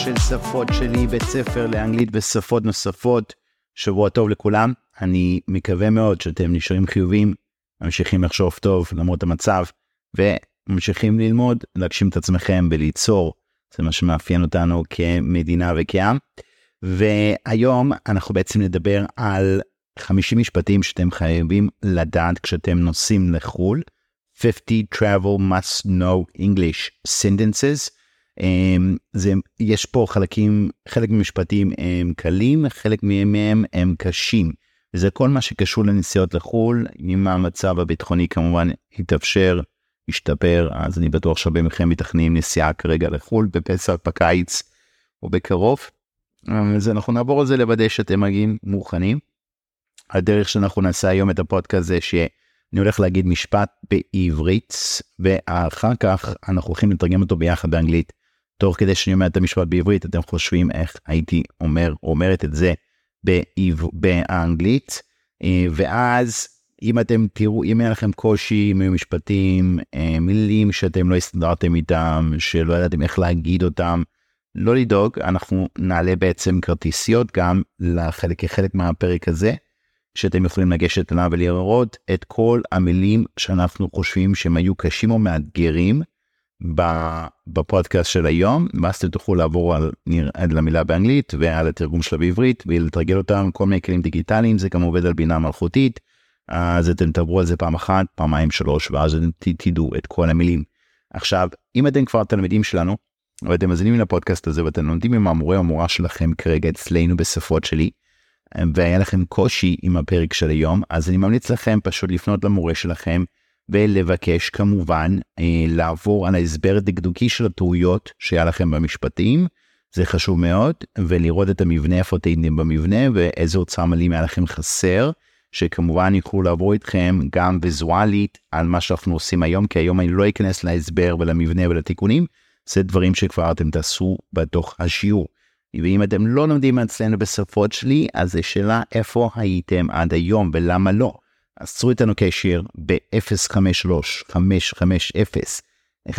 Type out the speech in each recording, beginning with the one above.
של שפות שלי, בית ספר לאנגלית ושפות נוספות. שבוע טוב לכולם, אני מקווה מאוד שאתם נשארים חיובים, ממשיכים לחשוב טוב למרות המצב, וממשיכים ללמוד, להגשים את עצמכם וליצור, זה מה שמאפיין אותנו כמדינה וכעם. והיום אנחנו בעצם נדבר על 50 משפטים שאתם חייבים לדעת כשאתם נוסעים לחול, 50 travel must know English sentences. יש פה חלק ממשפטים הם קלים, חלק מהם הם קשים, וזה כל מה שקשור לנסיעות לחול. אם המצב הביטחוני כמובן ישתפר, אז אני בטוח שהרבה מכם מתכננים נסיעה כרגע לחול בפסח, בקיץ או בקרוב, אז אנחנו נעבור על זה לוודא שאתם מגיעים מוכנים. הדרך שאנחנו נעשה היום את הפודקאסט זה שאני הולך להגיד משפט בעברית, ואחר כך אנחנו הולכים לתרגם אותו ביחד באנגלית. תוך כדי שאני אומר את המשפט בעברית, אתם חושבים איך הייתי אומרת את זה באנגלית, ואז אם אתם תראו, אם אין לכם קושי עם משפטים, מילים שאתם לא הסתדרתם איתם, שלא ידעתם איך להגיד אותם, לא לדאוג, אנחנו נעלה בעצם כרטיסיות גם כחלק מהפרק הזה, שאתם יכולים לגשת אליו ולראות את כל המילים שאנחנו חושבים שהם היו קשים או מאתגרים בפודקאסט של היום, ואז אתם תוכלו לעבור על המילה באנגלית ועל התרגום שלה בעברית ולתרגל אותם כל מיני כלים דיגיטליים. זה גם עובד על בינה מלאכותית, אז אתם תעברו על זה פעם אחת, פעמיים, שלוש, ואז אתם תדעו את כל המילים. עכשיו, אם אתם כבר תלמידים שלנו ואתם מזינים לפודקאסט הזה ואתם לומדים עם המורה או המורה שלכם כרגע אצלנו בשפות שלי, והיה לכם קושי עם הפרק של היום, אז אני ממליץ לכם פשוט לפנות למורה שלכם ולבקש כמובן לעבור על ההסבר הדקדוקי של הטעויות שהיה לכם במשפטים, זה חשוב מאוד, ולראות את המבנה, איפה תהייתם במבנה ואיזה אוצר מילים היה לכם חסר, שכמובן יוכלו לעבור איתכם גם ויזואלית על מה שאנחנו עושים היום, כי היום אני לא אכנס להסבר ולמבנה ולתיקונים, זה דברים שכבר אתם תעשו בתוך השיעור. ואם אתם לא לומדים אצלנו בשפות שלי, אז זה שאלה איפה הייתם עד היום ולמה לא. אז צרו איתנו קשר ב-053-550-1976,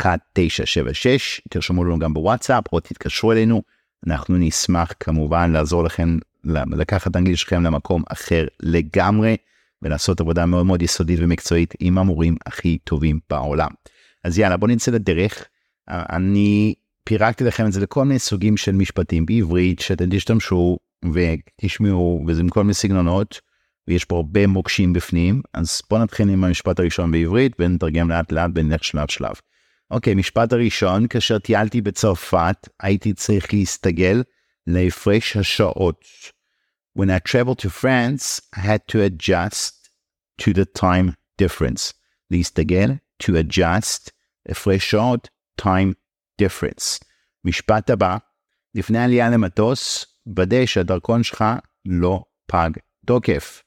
תרשמו לנו גם בוואטסאפ או תתקשרו אלינו, אנחנו נשמח כמובן לעזור לכם לקחת אנגלית שלכם למקום אחר לגמרי, ולעשות עבודה מאוד מאוד יסודית ומקצועית עם המורים הכי טובים בעולם. אז יאללה, בואו נצא לדרך. אני פירקתי לכם את זה לכל מיני סוגים של משפטים בעברית שאתם תשתמשו ותשמעו, וזה עם כל מיני סגנונות, ויש פה הרבה מוקשים בפנים. אז בואו נתחיל עם המשפט הראשון בעברית ונתרגם לאט לאט ונלך שלב שלב. אוקיי, משפט הראשון, כאשר טיילתי בצרפת הייתי צריך להסתגל להפרש השעות. When I traveled to France I had to adjust to the time difference. להסתגל, to adjust, הפרש שעות, time difference. משפט הבא, לפני עלייה למטוס, ודא שהדרכון שלך לא פג תוקף.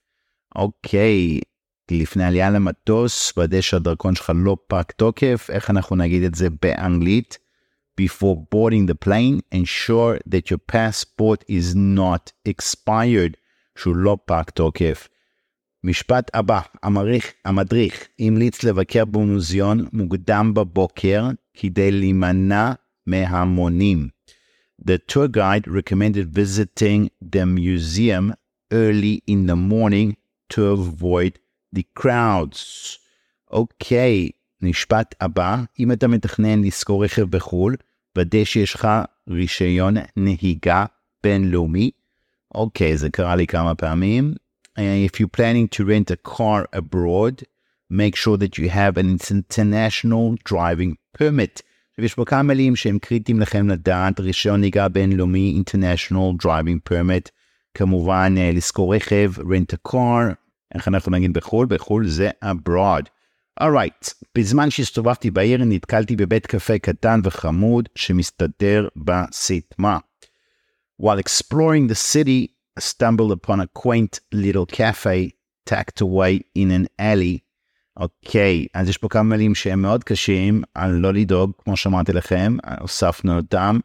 אוקיי, לפני עלייה למטוס, ודא שהדרכון שלך לא פג תוקף, איך אנחנו נגיד את זה באנגלית? Before boarding the plane, ensure that your passport is not expired, שהוא לא פג תוקף. משפט הבא, המדריך המליץ לבקר במוזיאון מוקדם בבוקר כדי להימנע מהמונים. The tour guide recommended visiting the museum early in the morning to avoid the crowds. אוקיי, משפט הבא, אם אתה מתכנן לשכור רכב בחול, ודא שיש לך רישיון נהיגה בינלאומי. אוקיי, זה קרה לי כמה פעמים. If you're planning to rent a car abroad, make sure that you have an international driving permit. יש פה כמה מילים שהם קריטיים לכם לדעת, רישיון נהיגה בינלאומי, international driving permit, כמובן לשכור רכב, rent a car, איך אנחנו נגיד בחול? בחול זה abroad. Alright, בזמן שהסתובבתי בעיר נתקלתי בבית קפה קטן וחמוד שמסתדר בסיטמה. While exploring the city, I stumbled upon a quaint little cafe tucked away in an alley. אוקיי, אז יש פה כמה מילים שהם מאוד קשים, על לא לדאוג, כמו שאמרתי לכם, הוספנו אותם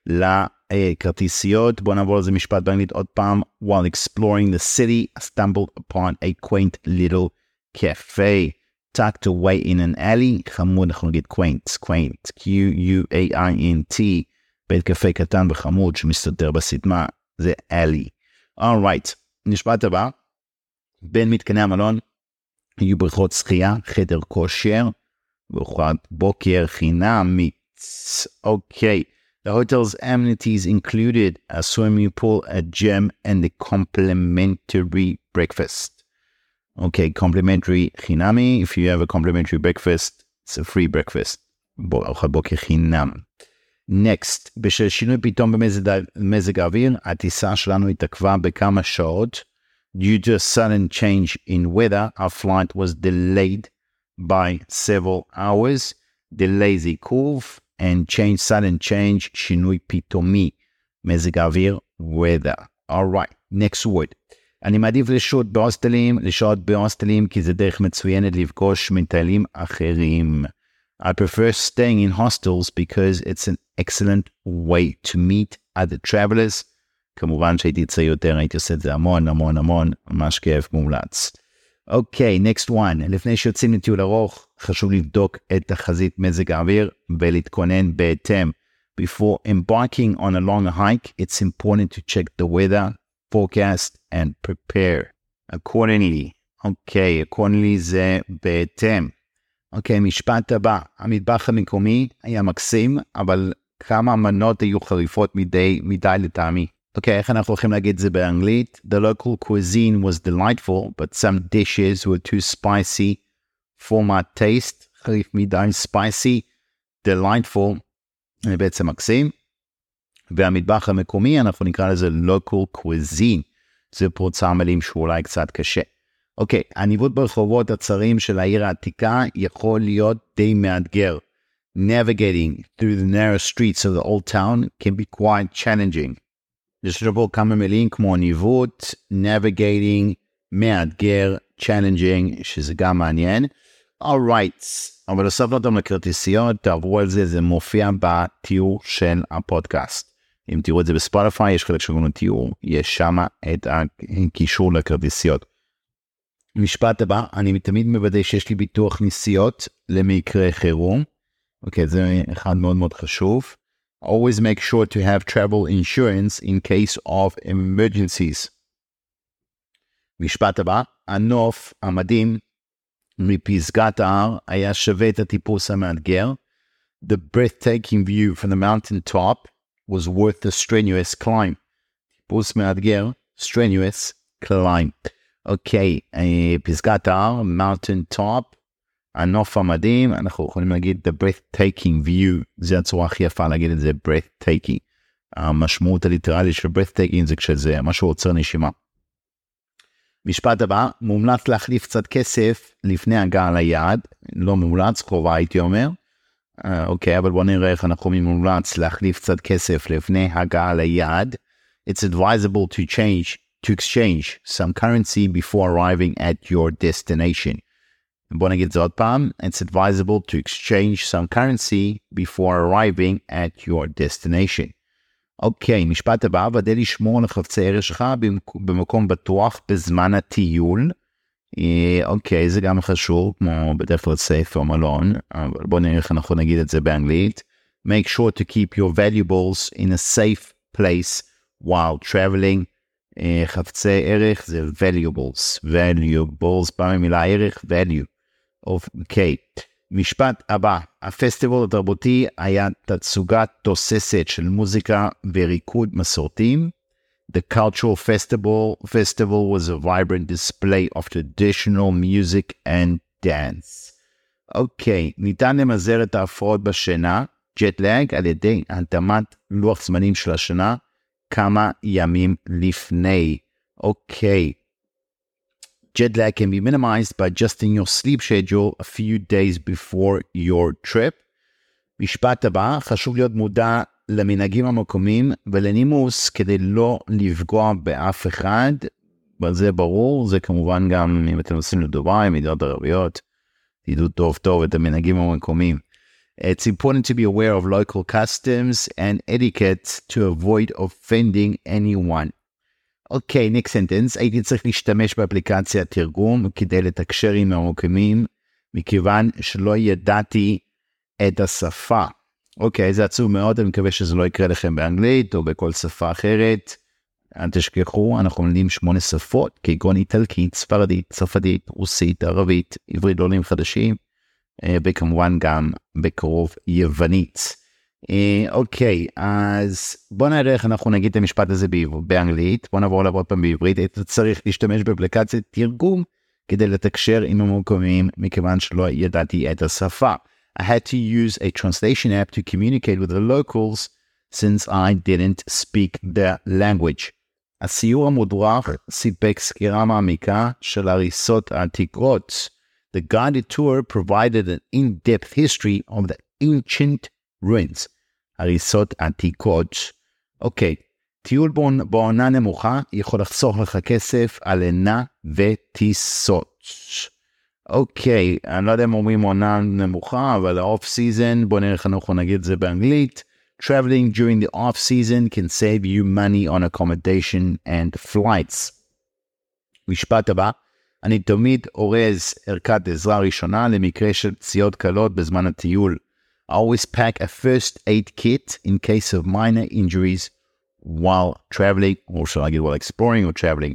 לכרטיסיות. בואו נעבור לזה משפט באנגלית עוד פעם. While exploring the city, I stumbled upon a quaint little cafe tucked away in an alley. חמוד, אנחנו נגיד quaint, Q-U-A-I-N-T. בית קפה קטן וחמוד שמסתתר בסתמה, זה alley. Alright, משפט הבא, בין מתקני המלון, יהיו בריכות שחייה, חדר כושר, וארוחת בוקר חינמית. Okay, the hotel's amenities included a swimming pool, a gym, and a complimentary breakfast. Okay, complimentary חינמי. If you have a complimentary breakfast, it's a free breakfast. ארוחת בוקר חינם. Next, בשל שינוי פתאום במזג האוויר, הטיסה שלנו התעכבה בכמה שעות. Due to a sudden change in weather, our flight was delayed by several hours. Delay זה עיכוב, and change, sudden change, שינוי פתאומי. מזג האוויר, weather. Alright, next word. אני מעדיף לשהות בהוסטלים, כי זה דרך מצוינת לפגוש מטיילים אחרים. I prefer staying in hostels because it's an excellent way to meet other travelers. כמובן שהייתי צעיר יותר, הייתי עושה את זה המון, ממש כיף מומלץ. אוקיי, next one. לפני שיוצאים לטיול ארוך, חשוב לבדוק את תחזית מזג האוויר ולהתכונן בהתאם. Before embarking on a long hike, it's important to check the weather forecast and prepare accordingly. אוקיי, accordingly זה בהתאם. אוקיי, משפט הבא. המטבח המקומי היה מקסים, אבל כמה מנות היו חריפות מדי לטעמי. אוקיי, איך אנחנו הולכים להגיד זה באנגלית? The local cuisine was delightful, but some dishes were too spicy for my taste. חריף מדי, spicy, delightful, זה בעצם מקסים. והמטבח המקומי, אנחנו נקרא לזה local cuisine. זה פה אוצר מילים שהוא אולי קצת קשה. אוקיי, הניווט ברחובות הצרים של העיר העתיקה יכול להיות די מאתגר. Navigating through the narrow streets of the old town can be quite challenging. יש פה כמה מילים כמו ניווט, navigating, מאתגר, challenging, שזה גם מעניין. Alright, אבל הוספנו אותם לכרטיסיות, תעברו על זה, זה מופיע בתיאור של הפודקאסט. אם תראו את זה בספוטיפיי, יש חלק שקוראים לתיאור, יש שם את הקישור לכרטיסיות. משפט הבא, אני תמיד מוודא שיש לי ביטוח נסיעות למקרה חירום. אוקיי, זה אחד מאוד מאוד חשוב. Always make sure to have travel insurance in case of emergencies. משפט הבא, הנוף המדהים מפסגת ההר היה שווה את הטיפוס המאתגר. The breathtaking view from the mountain top was worth the strenuous climb. טיפוס מאתגר, strenuous climb. אוקיי, פסגת ההר, mountain top, הנוף המדהים, אנחנו יכולים להגיד the breathtaking view, זה הצורה הכי יפה להגיד את זה, breathtaking. המשמעות הליטרלית של breathtaking זה כשזה משהו עוצר נשימה. משפט הבא, מומלץ להחליף קצת כסף לפני הגעה ליעד, לא מומלץ, חובה הייתי אומר. אוקיי, אבל בוא נראה איך אנחנו מומלץ להחליף קצת כסף לפני הגעה ליעד. It's advisable to exchange some currency before arriving at your destination. בוא נגיד זה עוד פעם. It's advisable to exchange some currency before arriving at your destination. אוקיי, משפט הבא, ודא לשמור על חפצי ערך שלך במקום בטוח בזמן הטיול. אוקיי, זה גם חשוב, כמו בדרך כלל ספר מלון, אבל בוא נראה איך אנחנו נגיד את זה באנגלית. Make sure to keep your valuables in a safe place while traveling. חפצי ערך זה valuables, פעם מילה ערך, value. אוקיי, משפט הבא, הפסטיבל התרבותי היה תצוגת תוססת של מוזיקה וריקוד מסורתיים. The cultural festival was a vibrant display of traditional music and dance. אוקיי, ניתן למזער את ההפרעות בשינה, jet lag, על ידי התאמת לוח זמנים של השנה, כמה ימים לפני. אוקיי. Jet lag can be minimized by adjusting your sleep schedule a few days before your trip. משפט הבא, חשוב להיות מודע למנהגים המקומיים ולנימוס כדי לא לפגוע באף אחד, אבל זה ברור, זה כמובן גם אם אתם נוסעים לדובאי, מדינות ערביות, תדעו טוב את המנהגים המקומיים. It's important to be aware of local customs and etiquette to avoid offending anyone. אוקיי, next sentence, הייתי צריך להשתמש באפליקציית תרגום כדי לתקשר עם המקומיים, מכיוון שלא ידעתי את השפה. אוקיי, זה עצוב מאוד, אני מקווה שזה לא יקרה לכם באנגלית או בכל שפה אחרת. אל תשכחו, אנחנו לומדים 8 שפות, כגון איטלקית, ספרדית, צרפתית, רוסית, ערבית, עברית לעולים חדשים, וכמובן גם בקרוב יוונית. אוקיי, אז בוא נראה איך אנחנו נגיד את המשפט הזה באנגלית, בוא נעבור לעבוד פעם בעברית. אתה צריך להשתמש באפליקציית תרגום כדי לתקשר עם המקומיים, מכיוון שלא ידעתי את השפה. I had to use a translation app to communicate with the locals since I didn't speak their language. הסיור המודרך סיפק סקירה מעמיקה של הריסות העתיקות. The guided tour provided an in-depth history of the ancient ruins. הריסות עתיקות. אוקיי, טיול בעונה נמוכה יכול לחסוך לך כסף על לינה וטיסות. אוקיי, אני לא יודע אם אומרים עונה נמוכה, אבל ה-off season, בוא נראה איך אנחנו נגיד את זה באנגלית. Traveling during the off season can save you money on accommodation and flights. משפט הבא, אני תמיד אורז ערכת עזרה ראשונה למקרה של פציעות קלות בזמן הטיול. I always pack a first aid kit in case of minor injuries while traveling, or shall I get while exploring or traveling.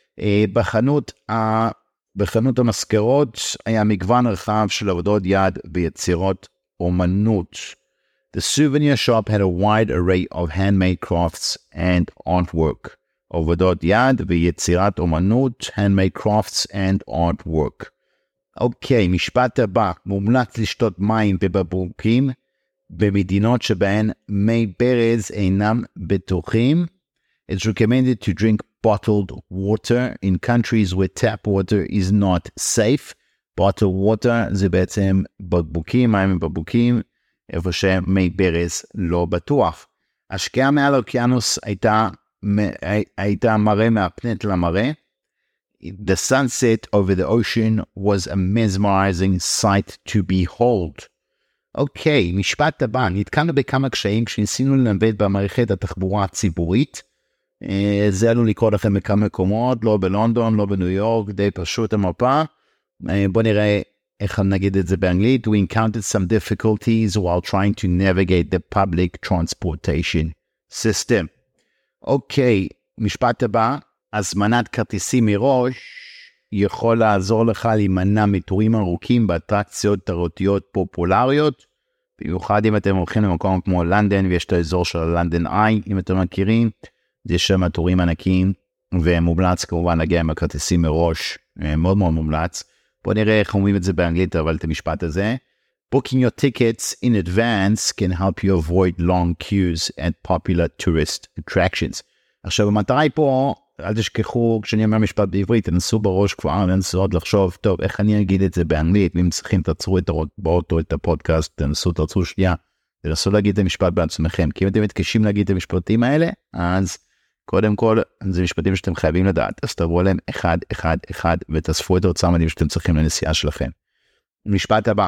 בחנות המזכרות היה מגוון רחב של עבודות יד ויצירות אומנות. The souvenir shop had a wide array of handmade crafts and artwork. עבודות יד ויצירת אומנות, handmade crafts and artwork. אוקיי, משפט הבא, מומלץ לשתות מים בבקבוקים במדינות שבהן מי ברז אינם בטוחים. It's recommended to drink bottled water in countries where tap water is not safe. Bottled water זה בעצם בקבוקים, מים בבקבוקים, איפה שמי ברז לא בטוח. השקיעה מעל האוקיינוס הייתה מראה מהפנט למראה. The sunset over the ocean was a mesmerizing sight to behold. אוקיי, משפט הבא, נתקלנו בכמה קשיים כשניסינו לנווט במערכת התחבורה הציבורית. זה עלול לקרוא לכם בכמה מקומות, לא בלונדון, לא בניו יורק, די פשוט המפה. בוא נראה איך נגיד את זה באנגלית. We encountered some difficulties while trying to navigate the public transportation system. אוקיי, משפט הבא, הזמנת כרטיסים מראש יכול לעזור לך להימנע מתורים ארוכים באטרקציות תיירותיות פופולריות, במיוחד אם אתם הולכים למקום כמו לונדון, ויש את האזור של לונדון איי, אם אתם מכירים, יש שם תורים ענקים, ומומלץ כמובן להגיע עם הכרטיסים מראש, מאוד מאוד מומלץ. בואו נראה איך אומרים את זה באנגלית, אבל את המשפט הזה. Booking your tickets in advance can help you avoid long queues at popular tourist attractions. עכשיו, המטרה היא פה, אל תשכחו, כשאני אומר משפט בעברית, תנסו בראש כבר, תנסו עוד לחשוב, טוב, איך אני אגיד את זה באנגלית, ואם צריכים תעצרו באוטו את הפודקאסט, תעצרו שנייה, תנסו להגיד את המשפט בעצמכם, כי אם אתם מתקשים להגיד את המשפטים האלה, אז קודם כל, זה משפטים שאתם חייבים לדעת, אז תעברו עליהם אחד, אחד, אחד, ותאספו את האוצר מדהים שאתם צריכים לנסיעה שלכם. משפט הבא,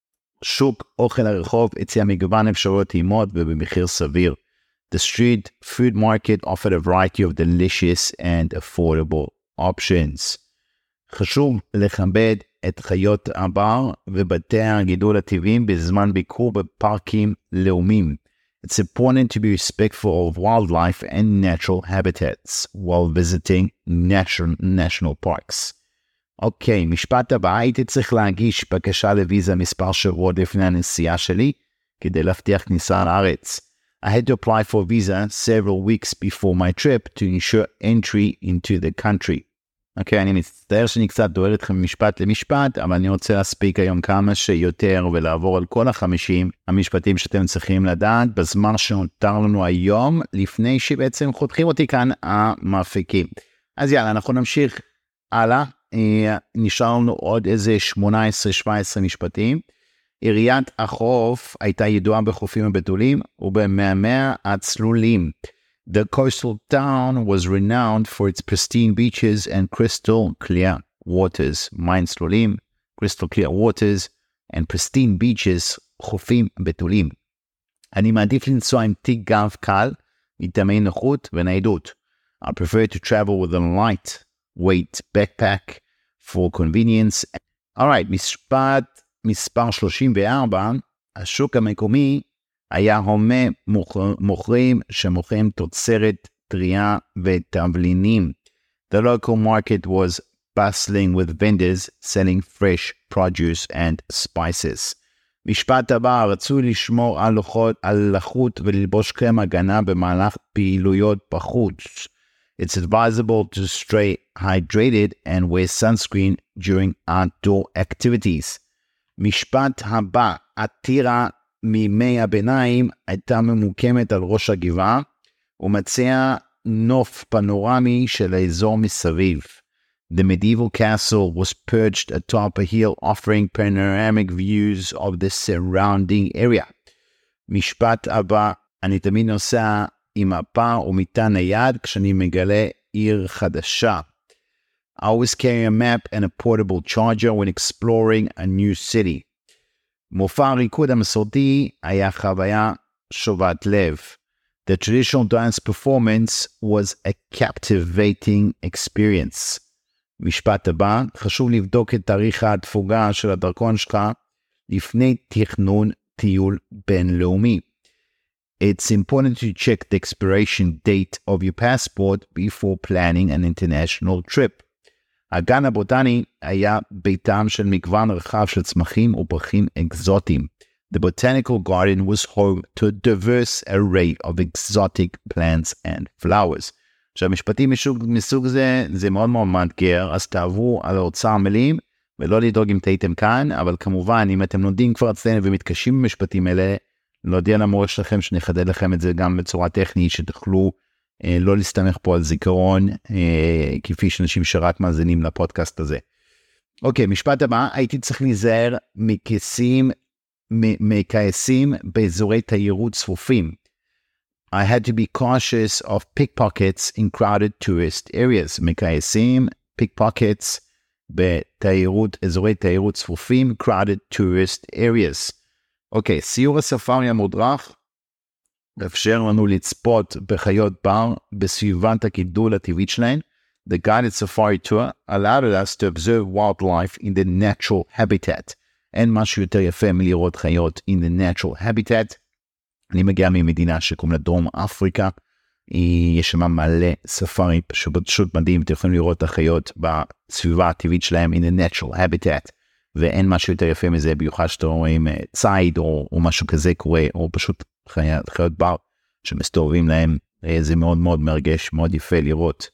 שוק אוכל הרחוב הציע מגוון אפשרויות טעימות ובמחיר סביר. The street food market offered a variety of delicious and affordable options. חשוב לכבד את חיות הבר ובתי הגידול הטבעיים בזמן ביקור בפארקים לאומיים. It's important to be respectful of wildlife and natural habitats while visiting national parks. אוקיי, משפט הבא, הייתי צריך להגיש בקשה לוויזה מספר שבועות לפני הנסיעה שלי, כדי להבטיח כניסה לארץ. I had to apply for a visa several weeks before my trip to ensure entry into the country. אוקיי, אני מצטער שאני קצת דואל אתכם ממשפט למשפט, אבל אני רוצה להספיק היום כמה שיותר ולעבור על כל 50 המשפטים שאתם צריכים לדעת בזמן שנותר לנו היום, לפני שבעצם חותכים אותי כאן המאפיקים. אז יאללה, אנחנו נמשיך הלאה. נשאר לנו עוד איזה 18-17 משפטים. עיריית החוף הייתה ידועה בחופים הבתולים ובמאמיה הצלולים. The coastal town was renowned for its pristine beaches and crystal clear waters. מים צלולים, crystal clear waters and pristine beaches, חופים בתולים. אני מעדיף לנסוע עם תיק גב קל, מטעמי נוחות וניידות. I prefer to travel with a light-weight backpack for convenience. Alright, משפט מספר 34, השוק המקומי היה הומה מוכרים שמוכרים תוצרת טריה ותבלינים. The local market was bustling with vendors selling fresh produce and spices. משפט הבא, רצו לשמור על לחות וללבוש קרם הגנה במהלך פעילויות בחוץ. It's advisable to stay hydrated and wear sunscreen during outdoor activities. משפט הבא, הטירה מימי הביניים הייתה ממוקמת על ראש הגבעה, ומציע נוף פנורמי של האזור מסביב. The medieval castle was perched atop a hill offering panoramic views of the surrounding area. משפט הבא, אני תמיד נוסע עם מפה ומטען נייד כשאני מגלה עיר חדשה. I always carry a map and a portable charger when exploring a new city. מופע הריקוד המסורתי היה חוויה שובת לב. The traditional dance performance was a captivating experience. משפט הבא, חשוב לבדוק את תאריך התפוגה של הדרכון שלך לפני תכנון טיול בינלאומי. It's important to check the expiration date of your passport before planning an international trip. הגן הבוטני היה ביתם של מגוון רחב של צמחים ופרחים אקזוטיים. The botanical garden was home to a diverse array of exotic plants and flowers. עכשיו, משפטים מסוג זה מאוד מאוד מאתגר, אז תעברו על האוצר המילים, ולא לדאוג אם טעיתם כאן, אבל כמובן, אם אתם לומדים כבר אצלנו ומתקשים במשפטים האלה, להודיע למורה שלכם שנחדד לכם את זה גם בצורה טכנית, שתוכלו לא להסתמך פה על זיכרון, כפי שאנשים שרק מאזינים לפודקאסט הזה. אוקיי, משפט הבא, הייתי צריך להיזהר מכעסים באזורי תיירות צפופים. I had to be cautious of pickpockets in crowded tourist areas. מכעסים, pickpockets אזורי תיירות צפופים, crowded tourist areas. אוקיי, סיור הספארי המודרך, אפשר לנו לצפות בחיות בר בסביבת הגידול הטבעית שלהן. The guided safari tour allowed us to observe wildlife in the natural habitat. אין משהו יותר יפה מלראות חיות in the natural habitat. אני מגיע ממדינה שקוראים לה דרום אפריקה, יש שם מלא ספארי, פשוט מדהים, אתם יכולים לראות את החיות בסביבה הטבעית שלהם in the natural habitat, ואין משהו יותר יפה מזה, במיוחד שאתם רואים צייד או משהו כזה קורה, או פשוט חיות בר שמסתובבים להם, זה מאוד מאוד מרגש, מאוד יפה לראות.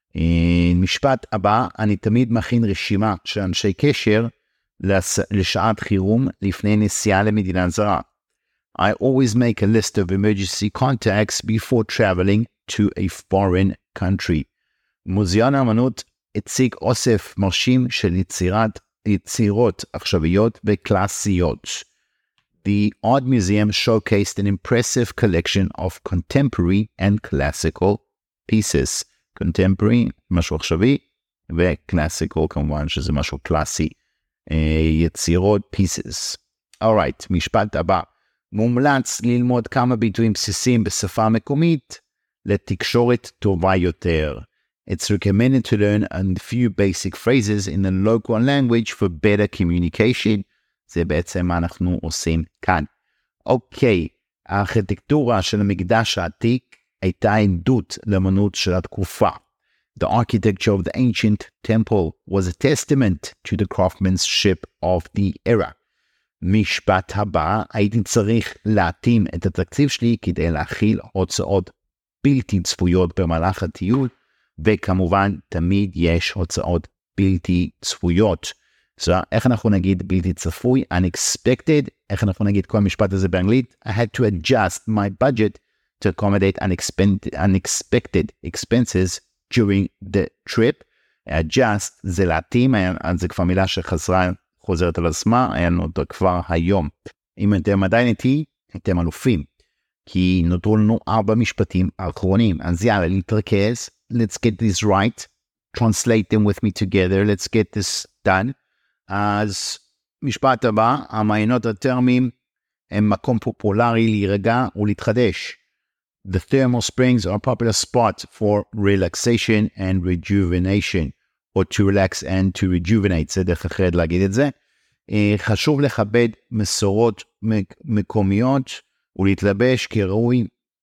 משפט הבא, אני תמיד מכין רשימה של אנשי קשר לשעת חירום לפני נסיעה למדינה זרה. I always make a list of emergency contacts before traveling to a foreign country. מוזיאון האמנות הציג אוסף מרשים של יצירות עכשוויות וקלאסיות. The Art Museum showcased an impressive collection of contemporary and classical pieces. Contemporary, משהו עכשווי, ו-classical כמובן שזה משהו קלאסי. יצירות pieces. Alright, משפט הבא. מומלץ ללמוד כמה ביטויים בסיסיים בשפה המקומית לתקשורת טובה יותר. It's recommended to learn a few basic phrases in the local language for better communication. זה בעצם מה אנחנו עושים כאן. אוקיי, הארכיטקטורה של המקדש העתיק הייתה עדות לאמנות של התקופה. The architecture of the ancient temple was a testament to the craftsmanship of the era. משפט הבא, הייתי צריך להתאים את התקציב שלי כדי להכיל הוצאות בלתי צפויות במהלך הטיול, וכמובן תמיד יש הוצאות בלתי צפויות. So, איך אנחנו נגיד בלתי צפוי? Unexpected. איך אנחנו נגיד כל המשפט הזה באנגלית? I had to adjust my budget to accommodate unexpected expenses during the trip. adjust זה להתאים, זה כבר מילה חוזרת על עצמה, היה נותן כבר היום. אם אתם עדיין איתי, אתם אלופים. כי נותרו לנו 4 משפטים האחרונים. אז יאללה, להתרכז. Let's get this right. Translate them with me together. Let's get this done. אז משפט הבא, המעיינות התרמיים הם מקום פופולרי להירגע ולהתחדש. The thermal springs are a popular spot for relaxation and rejuvenation. או to relax and to rejuvenate, זה דרך אחרת להגיד את זה. חשוב לכבד מסורות מקומיות ולהתלבש כראוי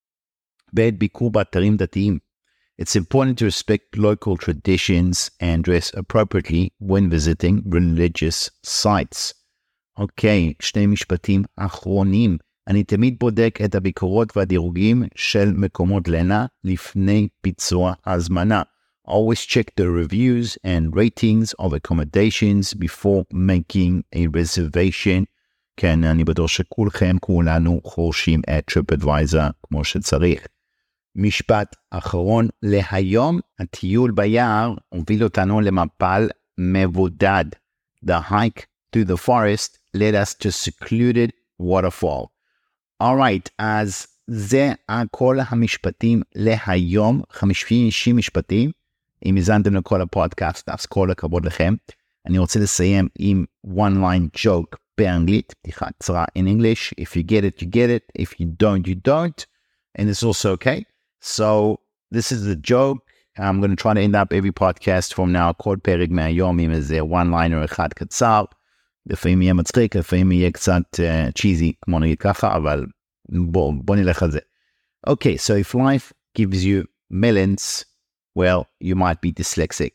בעת ביקור באתרים דתיים. It's important to respect local traditions and dress appropriately when visiting religious sites. אוקיי, שני משפטים אחרונים. אני תמיד בודק את הביקורות והדירוגים של מקומות לינה לפני ביצוע הזמנה. Always check the reviews and ratings of accommodations before making a reservation. כן, אני בטוח שכולכם, כולנו חורשים את TripAdvisor כמו שצריך. משפט אחרון להיום, הטיול ביער הוביל אותנו למפל מבודד. The hike to the forest led us to secluded waterfall. Alright, אז זה כל המשפטים להיום, 50 משפטים. אם הזנתם לכל הפודקאסט, אז כל הכבוד לכם. אני רוצה לסיים עם one line joke באנגלית, פתיחה קצרה in English. If you get it, you get it. If you don't, you don't. And it's also okay. So this is the joke. I'm going to try to end up every podcast from now. כל פרק מהיום עם איזה one liner אחד קצר. לפעמים יהיה מצחיק, לפעמים יהיה קצת cheesy, כמו נגיד ככה, אבל בוא נלך על זה. Okay, so if life gives you melons, well, you might be dyslexic.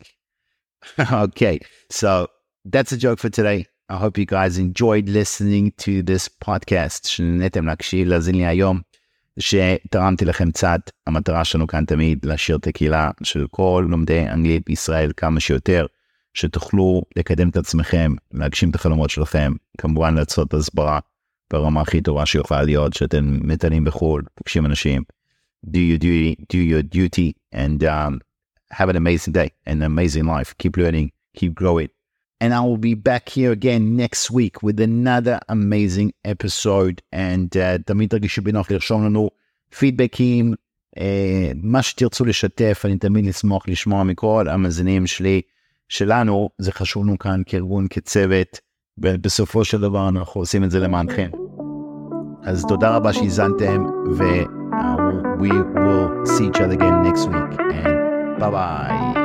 Okay, so that's a joke for today. I hope you guys enjoyed listening to this podcast. שנהנתם להקשיב, להאזין לי היום, שתרמתי לכם קצת. המטרה שלנו כאן תמיד להשאיר את הקהילה של כל לומדי אנגלית בישראל כמה שיותר, שתוכלו לקדם את עצמכם, להגשים את החלומות שלכם, כמובן לעשות הסברה ברמה הכי טובה שיכולה להיות, שאתם מטיילים בחו"ל, פוגשים אנשים. Do your duty, and have an amazing day, an amazing life. Keep learning, keep growing. And I will be back here again next week with another amazing episode. And תמיד תרגישו בנוח לרשום לנו פידבקים, מה שתרצו לשתף. אני תמיד נשמח לשמוע מכל המאזינים שלנו. זה חשוב לנו כאן כארגון, כצוות, ובסופו של דבר אנחנו עושים את זה למענכם. אז תודה רבה שהזנתם, we will see each other again next week, and bye bye.